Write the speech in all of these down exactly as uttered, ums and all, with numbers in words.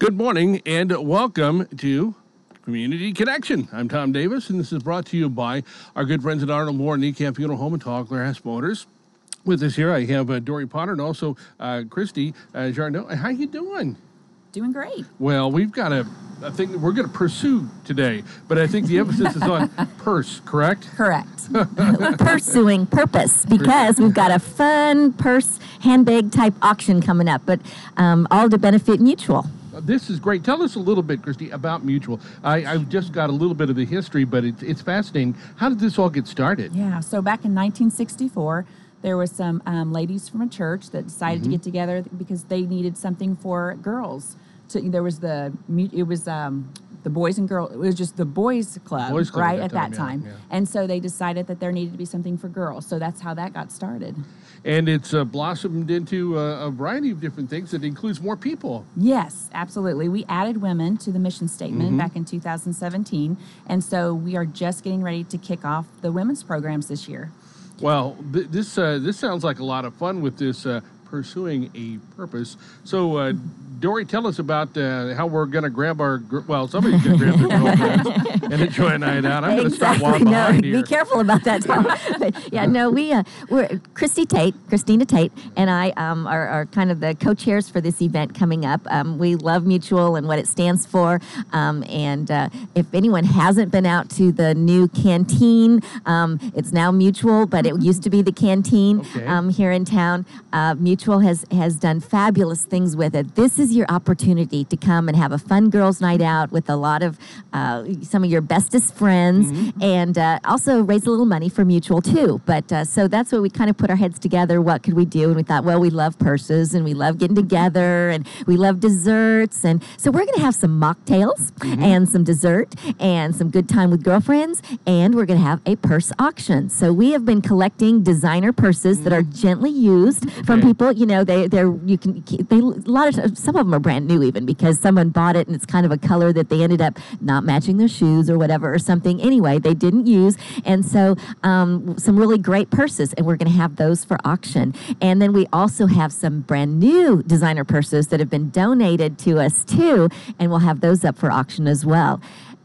Good morning and welcome to Community Connection. I'm Tom Davis, and this is brought to you by our good friends at Arnold Moore and Niekamp Funeral Home and Tall Glass Motors. With us here, I have uh, Dory Potter and also uh, Christy uh, Jarno. How you doing? Doing great. Well, we've got a, a thing that we're going to pursue today, but I think the emphasis is on purse, correct? Correct. Pursuing purpose, because we've got a fun purse handbag type auction coming up, but um, all to benefit Mutual. This is great. Tell us a little bit, Christy, about Mutual. I, I've just got a little bit of the history, but it's, it's fascinating. How did this all get started? Yeah, so back in nineteen sixty-four, there was some um, ladies from a church that decided mm-hmm. to get together because they needed something for girls. So there was the, it was um, the Boys and Girls, it was just the Boys Club, Boys Club right, at at that that time. time. Yeah, yeah. And so they decided that there needed to be something for girls. So that's how that got started. And it's uh, blossomed into a, a variety of different things that includes more people. Yes, absolutely. We added women to the mission statement mm-hmm. back in two thousand seventeen. And so we are just getting ready to kick off the women's programs this year. Well, th- this uh, this sounds like a lot of fun with this uh, pursuing a purpose. So, uh, Dory, tell us about uh, how we're going to grab our, gr- well, somebody's going to grab their girlfriends and enjoy a night out. I'm going to start walking no, behind here. Be careful about that, Tom. But, yeah, no, we, uh, we're, Christy Tate, Christina Tate, and I um, are, are kind of the co-chairs for this event coming up. Um, we love Mutual and what it stands for. Um, and uh, if anyone hasn't been out to the new canteen, um, it's now Mutual, but it used to be the canteen okay. um, here in town. Uh, Mutual has, has done fabulous things with it. This is your opportunity to come and have a fun girls' night out with a lot of uh, some of your bestest friends, mm-hmm. and uh, also raise a little money for Mutual too. But uh, so that's what we kind of put our heads together. What could we do? And we thought, well, we love purses and we love getting together and we love desserts, and so we're going to have some mocktails mm-hmm. and some dessert and some good time with girlfriends, and we're going to have a purse auction. So we have been collecting designer purses mm-hmm. that are gently used okay. from people. You know, they they're you can they a lot of some of them are brand new even because someone bought it and it's kind of a color that they ended up not matching their shoes or whatever or something. Anyway, they didn't use, and so um, some really great purses, and we're going to have those for auction. And then we also have some brand new designer purses that have been donated to us too, and we'll have those up for auction as well.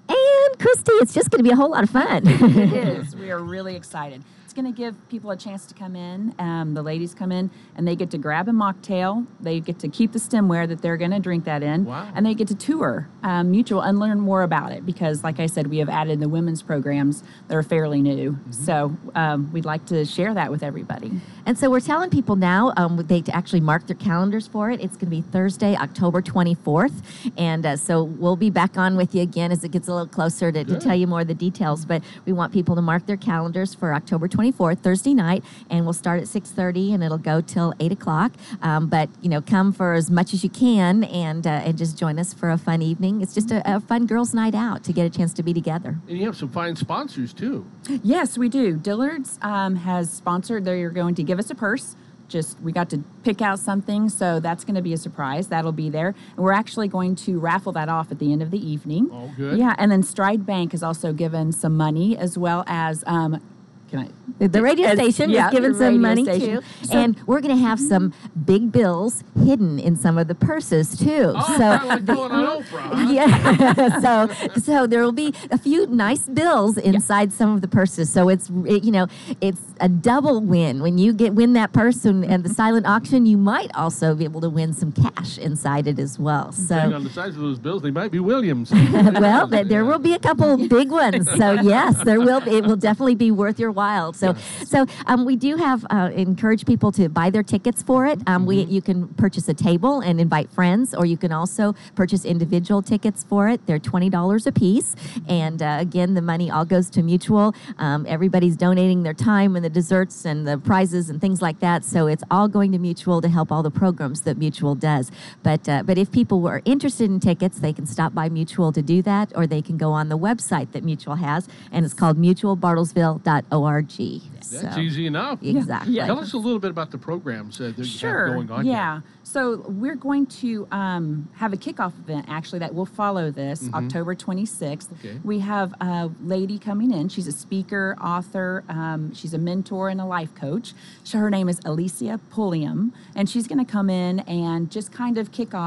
And Christy, it's just going to be a whole lot of fun. It is. We are really excited. Going to give people a chance to come in. Um, the ladies come in and they get to grab a mocktail. They get to keep the stemware that they're going to drink that in. Wow. And they get to tour um, Mutual and learn more about it because, like I said, we have added the women's programs that are fairly new. Mm-hmm. So um, we'd like to share that with everybody. And so we're telling people now um, they to actually mark their calendars for it. It's going to be Thursday, October twenty-fourth. And uh, so we'll be back on with you again as it gets a little closer to, to tell you more of the details. But we want people to mark their calendars for October twenty-fourth, Thursday night, and we'll start at six thirty and it'll go till eight o'clock. Um, but, you know, come for as much as you can and uh, and just join us for a fun evening. It's just a, a fun girls' night out to get a chance to be together. And you have some fine sponsors, too. Yes, we do. Dillard's um, has sponsored. They're going to give us a purse. Just we got to pick out something, so that's going to be a surprise. That'll be there. And we're actually going to raffle that off at the end of the evening. Oh, good. Yeah, and then Stride Bank has also given some money as well as... Um, Can I? The radio station yeah, is giving some money station. too, So, and we're going to have some big bills hidden in some of the purses too. Oh, so kind of like going on Oprah. Huh? Yeah, so so there will be a few nice bills inside yeah. some of the purses. So it's it, you know it's a double win when you get win that purse and, and the silent auction. You might also be able to win some cash inside it as well. So depending on the size of those bills, they might be Williams. Well, there, there will be a couple big ones. So yes, there will. Be, it will definitely be worth your while. So. So, so um, we do have uh, encourage people to buy their tickets for it. Um, mm-hmm. We you can purchase a table and invite friends, or you can also purchase individual tickets for it. They're twenty dollars a piece, and uh, again, the money all goes to Mutual. Um, everybody's donating their time and the desserts and the prizes and things like that. So it's all going to Mutual to help all the programs that Mutual does. But uh, but if people were interested in tickets, they can stop by Mutual to do that, or they can go on the website that Mutual has, and it's called mutual bartlesville dot org. That's so, easy enough. Exactly. Yeah. Tell us a little bit about the programs uh, that sure. you have going on yeah. here. So we're going to um, have a kickoff event, actually, that will follow this, mm-hmm. October twenty-sixth. Okay. We have a lady coming in. She's a speaker, author. Um, she's a mentor and a life coach. So her name is Alicia Pulliam, and she's going to come in and just kind of kick off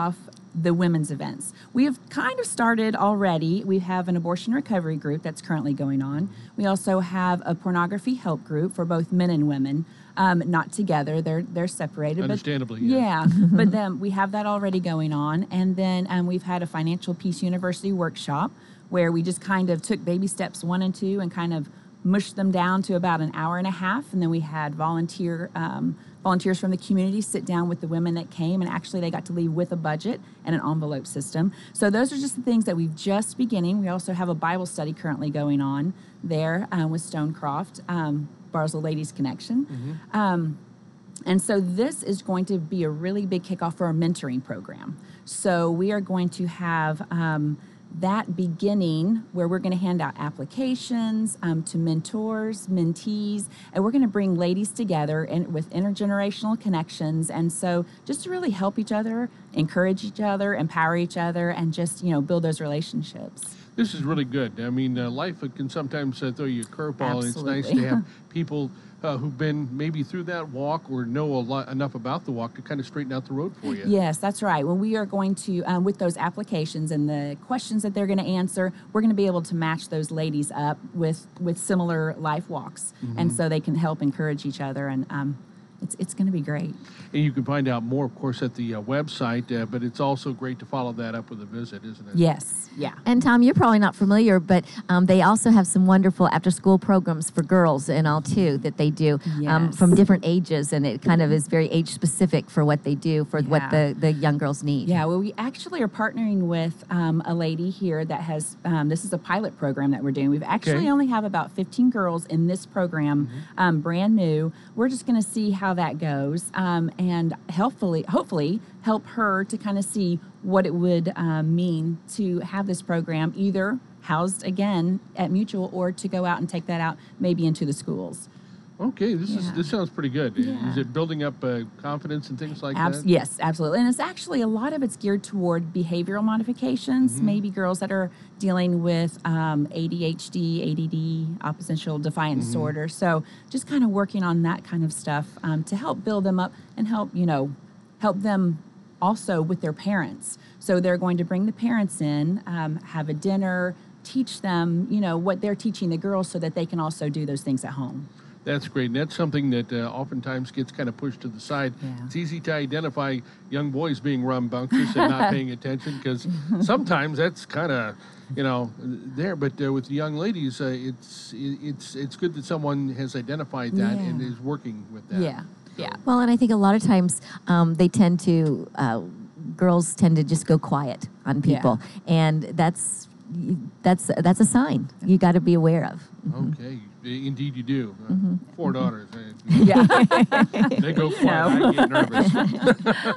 the women's events. We have kind of started already. We have an abortion recovery group that's currently going on. We also have a pornography help group for both men and women. Um, not together; they're they're separated. Understandably, but, yeah. yeah. But then we have that already going on, and then um, we've had a Financial Peace University workshop where we just kind of took baby steps one and two and kind of mushed them down to about an hour and a half, and then we had volunteer um, volunteers from the community sit down with the women that came, and actually they got to leave with a budget and an envelope system. So those are just the things that we've just beginning. We also have a Bible study currently going on there uh, with Stonecroft, um, Barsville Ladies Connection. Mm-hmm. Um, and so this is going to be a really big kickoff for our mentoring program. So we are going to have um, that beginning where we're going to hand out applications um, to mentors, mentees, and we're going to bring ladies together and with intergenerational connections. And so just to really help each other, encourage each other, empower each other, and just, you know, build those relationships. This is really good. I mean, uh, life can sometimes uh, throw you a curveball, and it's nice to Absolutely. have people uh, who've been maybe through that walk or know a lot enough about the walk to kind of straighten out the road for you. Yes, that's right. When we are going to, um, with those applications and the questions that they're going to answer, we're going to be able to match those ladies up with, with similar life walks. Mm-hmm. And so they can help encourage each other, and um, it's, it's going to be great. And you can find out more, of course, at the uh, website, uh, but it's also great to follow that up with a visit, isn't it? Yes, yeah. And Tom, you're probably not familiar, but um, they also have some wonderful after-school programs for girls and all too that they do um, Yes. from different ages, and it kind of is very age-specific for what they do for what Yeah. the, the young girls need. Yeah, well, we actually are partnering with um, a lady here that has, um, this is a pilot program that we're doing. We've actually Okay. only have about fifteen girls in this program, Mm-hmm. um, brand new. We're just going to see how that goes um, and hopefully, hopefully help her to kind of see what it would um, mean to have this program either housed again at Mutual or to go out and take that out maybe into the schools. Okay, this is Yeah. this sounds pretty good. Yeah. Is it building up uh, confidence and things like Abs- that? Yes, absolutely. And it's actually a lot of it's geared toward behavioral modifications, Mm-hmm. maybe girls that are dealing with um, A D H D, A D D, oppositional defiant Mm-hmm. disorder. So just kind of working on that kind of stuff um, to help build them up and help, you know, help them also with their parents. So they're going to bring the parents in, um, have a dinner, teach them, you know, what they're teaching the girls so that they can also do those things at home. That's great. And that's something that uh, oftentimes gets kind of pushed to the side. Yeah. It's easy to identify young boys being rambunctious and not paying attention because sometimes that's kind of, you know, there. But uh, with the young ladies, uh, it's it's it's good that someone has identified that Yeah. and is working with that. Yeah, yeah. Well, and I think a lot of times um, they tend to, uh, girls tend to just go quiet on people, and that's that's that's a sign you got to be aware of. Okay. Indeed, you do. Uh, Mm-hmm. Four daughters. uh, Yeah. They go quiet. I get nervous.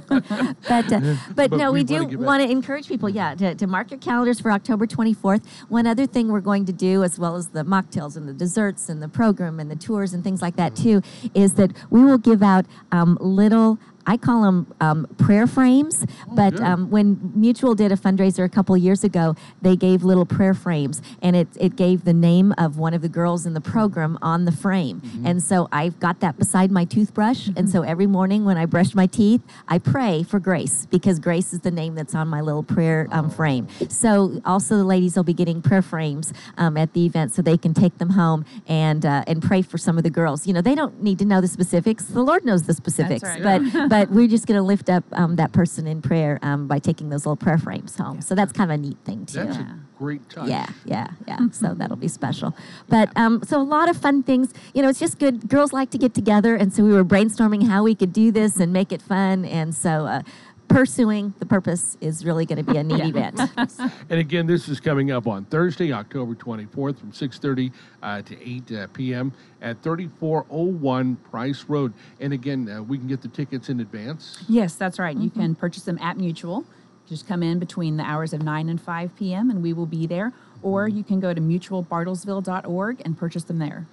But uh, but, But no, we we, wanna do get back- want to encourage people, yeah, to, to mark your calendars for October twenty-fourth. One other thing we're going to do, as well as the mocktails and the desserts and the program and the tours and things like that too, is that we will give out um, little, I call them um, prayer frames, but good. um, when Mutual did a fundraiser a couple years ago, they gave little prayer frames, and it, it gave the name of one of the girls in the program on the frame. And so I've got that beside my toothbrush, and so every morning when I brush my teeth, I pray for Grace, because Grace is the name that's on my little prayer um, frame. So also the ladies will be getting prayer frames um, at the event so they can take them home and uh, and pray for some of the girls. You know, they don't need to know the specifics. The Lord knows the specifics. right. But but we're just going to lift up um, that person in prayer um, by taking those little prayer frames home. So that's kind of a neat thing too. That's Yeah. a great touch. Yeah, yeah, yeah. So that'll be special. But um, so a lot of fun things. You know, it's just good. Girls like to get together, and so we were brainstorming how we could do this and make it fun. And so uh, pursuing the purpose is really going to be a neat event. And again, this is coming up on Thursday, October twenty-fourth from six thirty uh, to eight uh, p.m. at thirty-four oh one Price Road. And again, uh, we can get the tickets in advance. Yes, that's right. You can purchase them at Mutual. Just come in between the hours of nine and five p.m. and we will be there. Or you can go to mutual bartlesville dot org and purchase them there.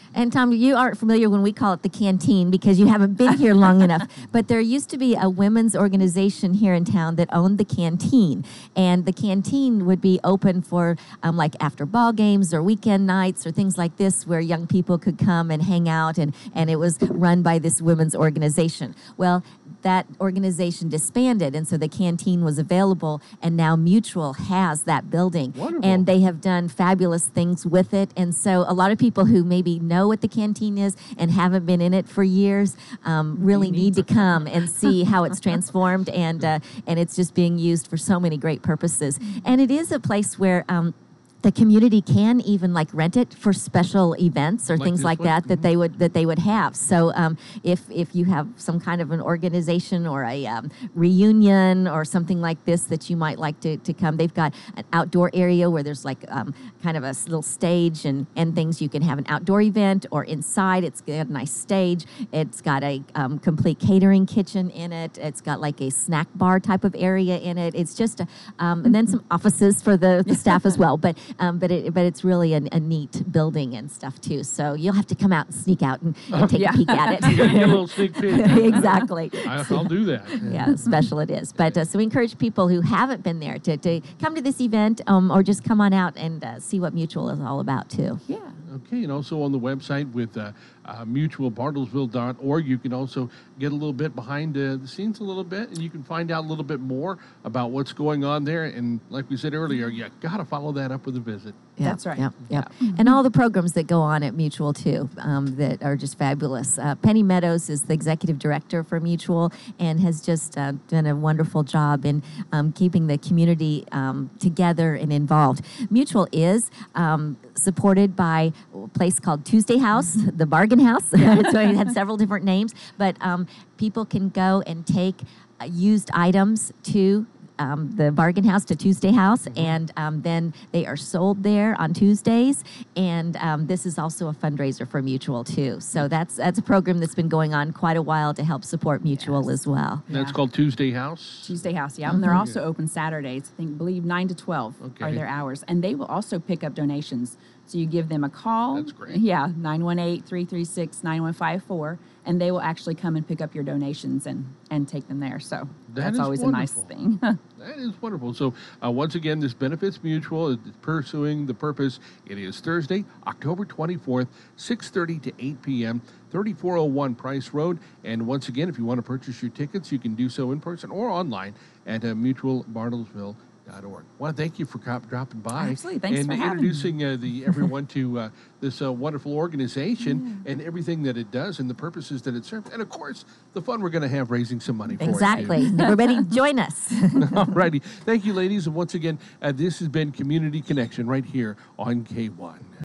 And Tom, you aren't familiar when we call it the canteen because you haven't been here long enough. But there used to be a women's organization here in town that owned the canteen. And the canteen would be open for um, like after ball games or weekend nights or things like this where young people could come and hang out. And, and it was run by this women's organization. Well, that organization disbanded, and so the canteen was available, and now Mutual has that building. Wonderful. And they have done fabulous things with it. And so a lot of people who maybe know what the canteen is and haven't been in it for years um, really need to come and see how it's transformed, and uh, and it's just being used for so many great purposes. And it is a place where um, the community can even like rent it for special events or Like things this like one? that that they would that they would have. So um, if if you have some kind of an organization or a um, reunion or something like this that you might like to, to come, they've got an outdoor area where there's like um, kind of a s- little stage and, and things. You can have an outdoor event, or inside it's got a nice stage. It's got a um, complete catering kitchen in it. It's got like a snack bar type of area in it. It's just a, um, and then some offices for the, the staff as well. But Um, but it, but it's really a, a neat building and stuff too. So you'll have to come out and sneak out and, and take Yeah. a peek at You gotta get a it. little sneak peek. Exactly. I, I'll do that. Yeah, special it is. But uh, so we encourage people who haven't been there to, to come to this event um, or just come on out and uh, see what Mutual is all about too. Yeah. Okay, and also on the website with uh, uh, mutual bartlesville dot org, you can also get a little bit behind uh, the scenes a little bit, and you can find out a little bit more about what's going on there. And like we said earlier, you got to follow that up with a visit. Yep, That's right. Yep, yep. And all the programs that go on at Mutual too, um, that are just fabulous. Uh, Penny Meadows is the executive director for Mutual and has just uh, done a wonderful job in um, keeping the community um, together and involved. Mutual is um, supported by a place called Tuesday House, the Bargain House. So it had several different names, but um, people can go and take uh, used items to Um, the Bargain House to Tuesday House, and um, then they are sold there on Tuesdays. And um, this is also a fundraiser for Mutual too. So that's that's a program that's been going on quite a while to help support Mutual Yes. as well. That's Yeah. called Tuesday House. Tuesday House, yeah. And they're also open Saturdays. I think, believe nine to twelve Okay. are their hours. And they will also pick up donations. So you give them a call. That's great. Yeah, nine one eight, three three six, nine one five four. And they will actually come and pick up your donations and, and take them there. So That that's is always wonderful. a nice thing. That is wonderful. So uh, once again, this benefits Mutual. It's pursuing the purpose. It is Thursday, October twenty-fourth, six thirty to eight p.m., thirty-four oh one Price Road. And once again, if you want to purchase your tickets, you can do so in person or online at uh, mutual bartlesville dot org. I want to thank you for cop- dropping by. Absolutely. Thanks and for having introducing uh, the everyone to uh, this uh, wonderful organization and everything that it does and the purposes that it serves. And of course, the fun we're going to have raising some money for it. too. Exactly. Everybody, join us. All righty. Thank you, ladies. And once again, uh, this has been Community Connection right here on K one.